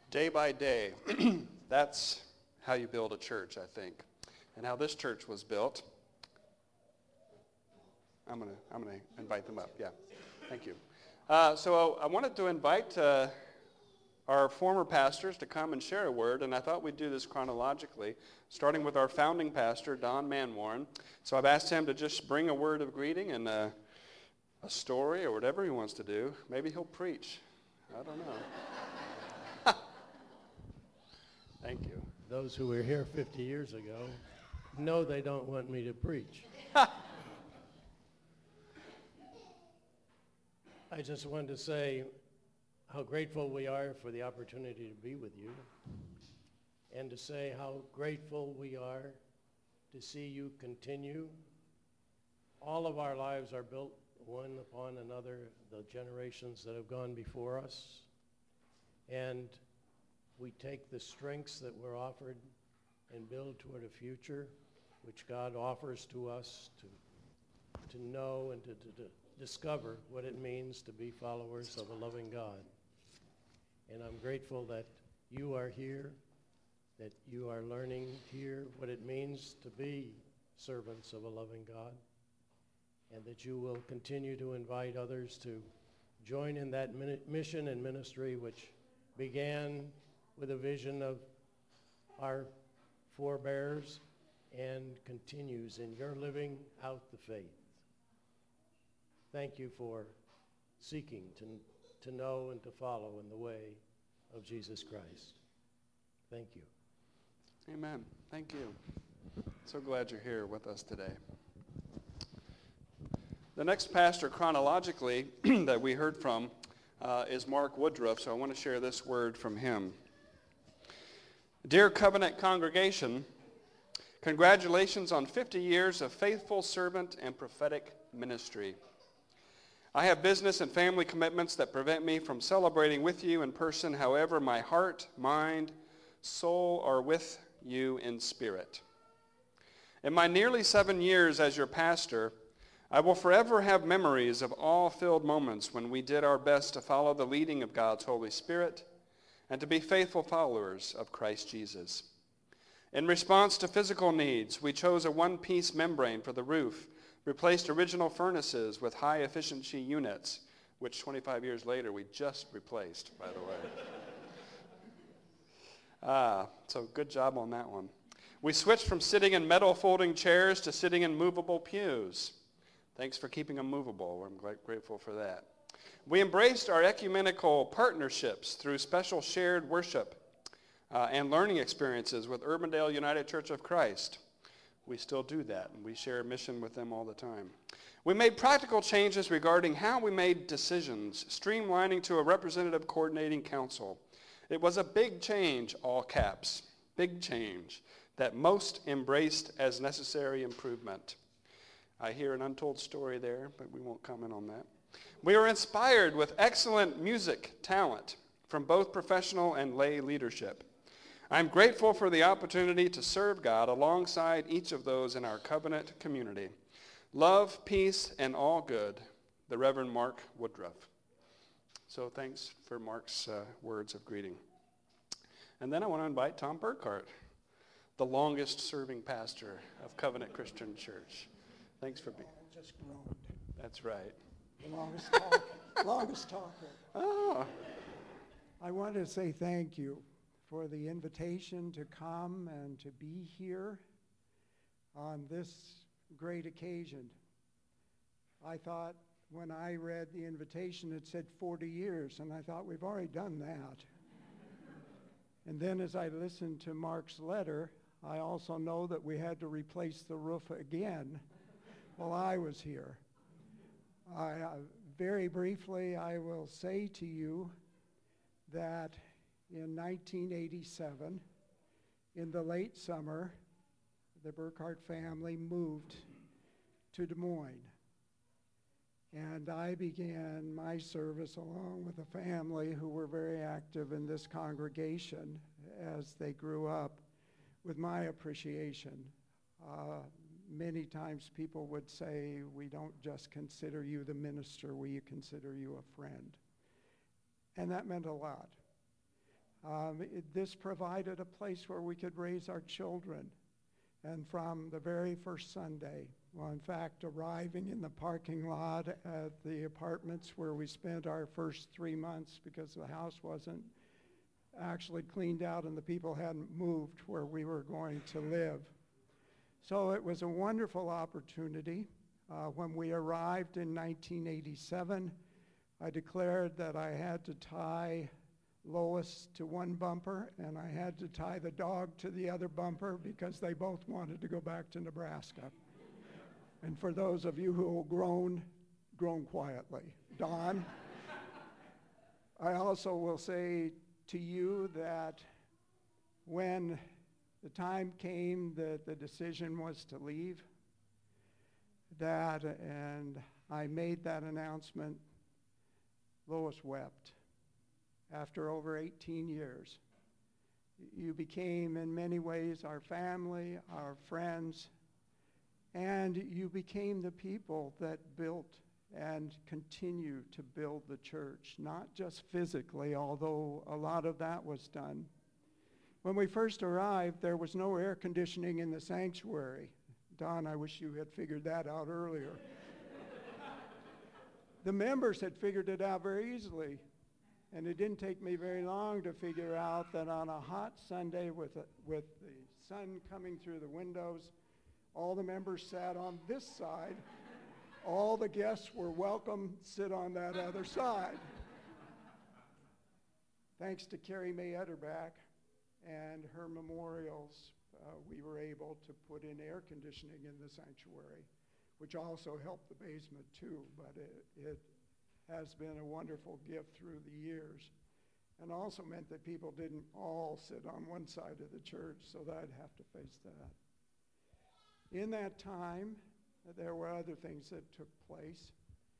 Day by day. That's how you build a church, I think. And how this church was built. I'm gonna invite them up. Yeah, thank you. So I wanted to invite our former pastors to come and share a word, and I thought we'd do this chronologically, starting with our founding pastor, Don Manwarren. So I've asked him to just bring a word of greeting and a story or whatever he wants to do. Maybe he'll preach. I don't know. Thank you. Those who were here 50 years ago know they don't want me to preach. I just wanted to say how grateful we are for the opportunity to be with you, and to say how grateful we are to see you continue. All of our lives are built one upon another, the generations that have gone before us, and we take the strengths that we're offered and build toward a future which God offers to us to know and to discover what it means to be followers of a loving God. And I'm grateful that you are here, that you are learning here what it means to be servants of a loving God, and that you will continue to invite others to join in that mission and ministry which began with a vision of our forebears and continues in your living out the faith. Thank you for seeking to know and to follow in the way of Jesus Christ. Thank you. Amen. Thank you. So glad you're here with us today. The next pastor chronologically that we heard from is Mark Woodruff, so I want to share this word from him. Dear Covenant congregation, congratulations on 50 years of faithful servant and prophetic ministry. I have business and family commitments that prevent me from celebrating with you in person. However, my heart, mind, soul are with you in spirit. In my nearly 7 years as your pastor, I will forever have memories of awe-filled moments when we did our best to follow the leading of God's Holy Spirit and to be faithful followers of Christ Jesus. In response to physical needs, we chose a one-piece membrane for the roof, replaced original furnaces with high-efficiency units, which 25 years later we just replaced, by the way. So good job on that one. We switched from sitting in metal folding chairs to sitting in movable pews. Thanks for keeping them movable. I'm grateful for that. We embraced our ecumenical partnerships through special shared worship and learning experiences with Urbandale United Church of Christ. We still do that, and we share a mission with them all the time. We made practical changes regarding how we made decisions, streamlining to a representative coordinating council. It was a big change, all caps, big change, that most embraced as necessary improvement. I hear an untold story there, but we won't comment on that. We were inspired with excellent music talent from both professional and lay leadership. I'm grateful for the opportunity to serve God alongside each of those in our covenant community. Love, peace, and all good, the Reverend Mark Woodruff. So thanks for Mark's words of greeting. And then I want to invite Tom Burkhart, the longest serving pastor of Covenant Christian Church. Thanks for being. Just groaned. That's right. The longest talker. Longest talker. Oh. I want to say thank you for the invitation to come and to be here on this great occasion. I thought when I read the invitation it said 40 years, and I thought we've already done that. And then as I listened to Mark's letter, I also know that we had to replace the roof again while I was here. Very briefly, I will say to you that in 1987, in the late summer, the Burkhart family moved to Des Moines. And I began my service along with a family who were very active in this congregation as they grew up with my appreciation. Many times people would say, we don't just consider you the minister, we consider you a friend. And that meant a lot. This provided a place where we could raise our children. And from the very first Sunday, well, in fact, arriving in the parking lot at the apartments where we spent our first 3 months because the house wasn't actually cleaned out and the people hadn't moved where we were going to live. So it was a wonderful opportunity. When we arrived in 1987, I declared that I had to tie Lois to one bumper and I had to tie the dog to the other bumper because they both wanted to go back to Nebraska. And for those of you who groan quietly. Don, I also will say to you that when the time came that the decision was to leave, and I made that announcement, Lois wept. After over 18 years, you became in many ways our family, our friends, and you became the people that built and continue to build the church, not just physically, although a lot of that was done. When we first arrived, there was no air conditioning in the sanctuary. Don, I wish you had figured that out earlier. The members had figured it out very easily, and it didn't take me very long to figure out that on a hot Sunday with the sun coming through the windows, all the members sat on this side. All the guests were welcome to sit on that other side. Thanks to Carrie Mae Etterback and her memorials, we were able to put in air conditioning in the sanctuary, which also helped the basement too, but it has been a wonderful gift through the years, and also meant that people didn't all sit on one side of the church, so that I'd have to face that. In that time, there were other things that took place.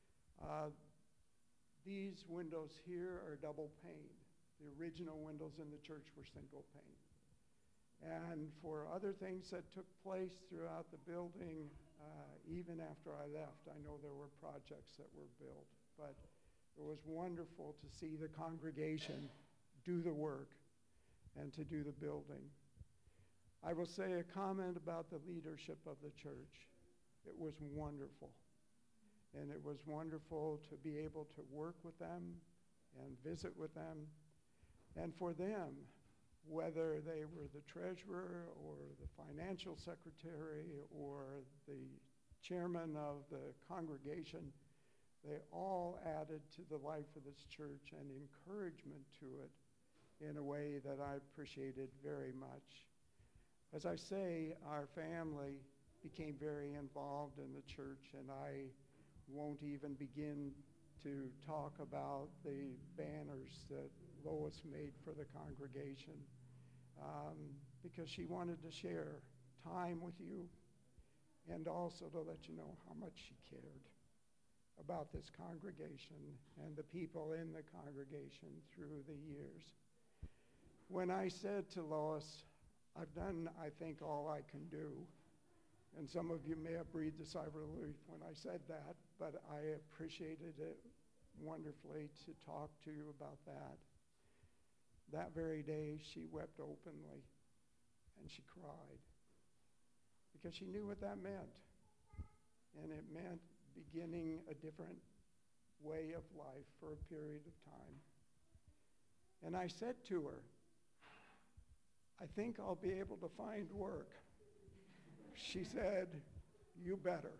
These windows here are double pane. The original windows in the church were single pane. And for other things that took place throughout the building, even after I left, I know there were projects that were built, but it was wonderful to see the congregation do the work and to do the building. I will say a comment about the leadership of the church. It was wonderful. And it was wonderful to be able to work with them and visit with them. And for them, whether they were the treasurer or the financial secretary or the chairman of the congregation, they all added to the life of this church and encouragement to it in a way that I appreciated very much. As I say, our family became very involved in the church, and I won't even begin to talk about the banners that Lois made for the congregation, because she wanted to share time with you and also to let you know how much she cared about this congregation and the people in the congregation through the years. When I said to Lois, I've done, I think, all I can do, and some of you may have breathed a sigh of relief when I said that, but I appreciated it wonderfully to talk to you about that. That very day, she wept openly, and she cried, because she knew what that meant. And it meant beginning a different way of life for a period of time. And I said to her, I think I'll be able to find work. She said, you better.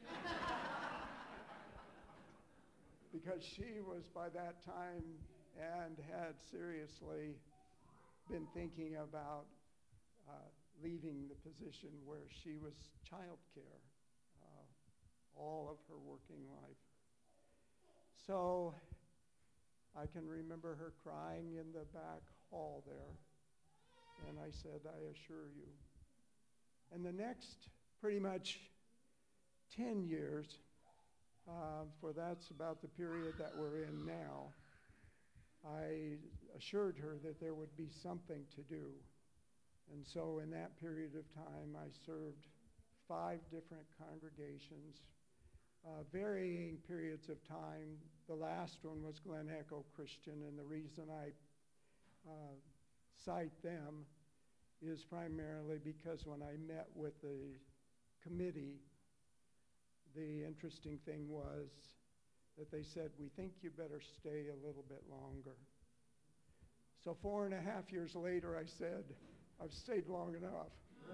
Because she was by that time and had seriously been thinking about leaving the position where she was childcare all of her working life. So I can remember her crying in the back hall there. And I said, I assure you. And the next pretty much 10 years, for that's about the period that we're in now, I assured her that there would be something to do. And so in that period of time, I served 5 different congregations, varying periods of time. The last one was Glen Echo Christian, and the reason I cite them is primarily because when I met with the committee, the interesting thing was that they said, we think you better stay a little bit longer. So 4.5 years later, I said, I've stayed long enough.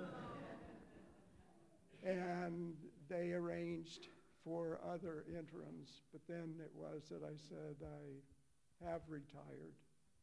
And they arranged for other interims, but then it was that I said, I have retired.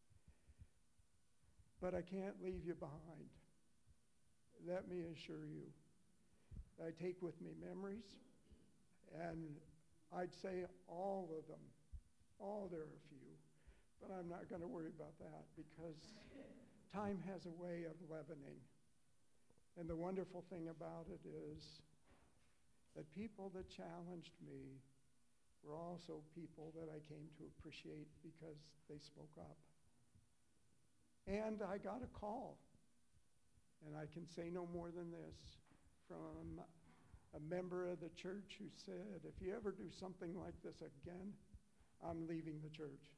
But I can't leave you behind. Let me assure you, I take with me memories, and I'd say all of them, there are a few, but I'm not going to worry about that because time has a way of leavening. And the wonderful thing about it is that people that challenged me were also people that I came to appreciate because they spoke up. And I got a call, and I can say no more than this, from a member of the church who said, if you ever do something like this again, I'm leaving the church.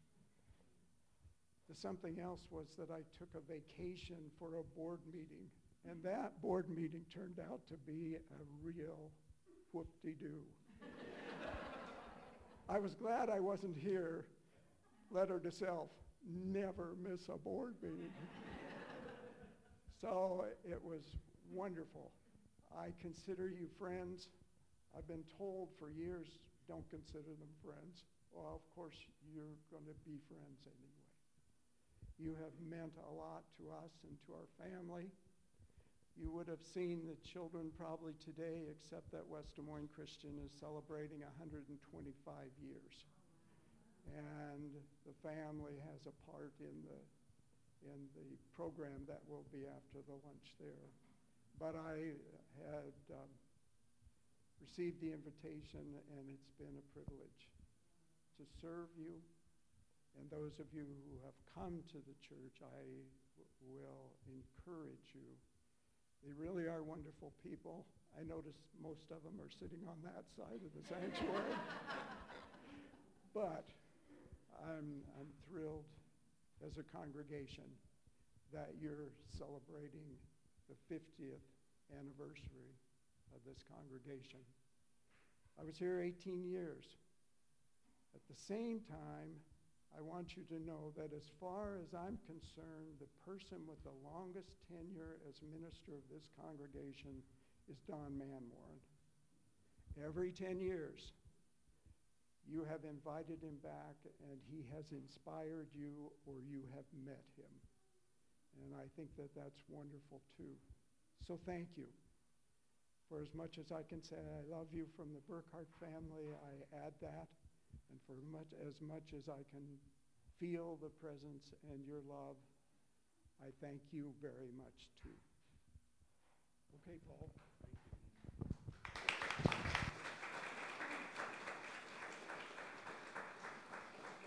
The something else was that I took a vacation for a board meeting, and that board meeting turned out to be a real whoop-de-doo. I was glad I wasn't here. Letter to self, never miss a board meeting. So it was wonderful. I consider you friends. I've been told for years, don't consider them friends. Well, of course, you're going to be friends anyway. You have meant a lot to us and to our family. You would have seen the children probably today, except that West Des Moines Christian is celebrating 125 years. And the family has a part in the program that will be after the lunch there. But I had received the invitation, and it's been a privilege to serve you. And those of you who have come to the church, I will encourage you. They really are wonderful people. I notice most of them are sitting on that side of the sanctuary. But I'm thrilled as a congregation that you're celebrating the 50th anniversary of this congregation. I was here 18 years. At the same time, I want you to know that as far as I'm concerned, the person with the longest tenure as minister of this congregation is Don Manmoran. Every 10 years, you have invited him back, and he has inspired you, or you have met him. And I think that that's wonderful, too. So thank you. For as much as I can say I love you from the Burkhart family, I add that. And for as much as I can feel the presence and your love, I thank you very much, too. Okay, Paul.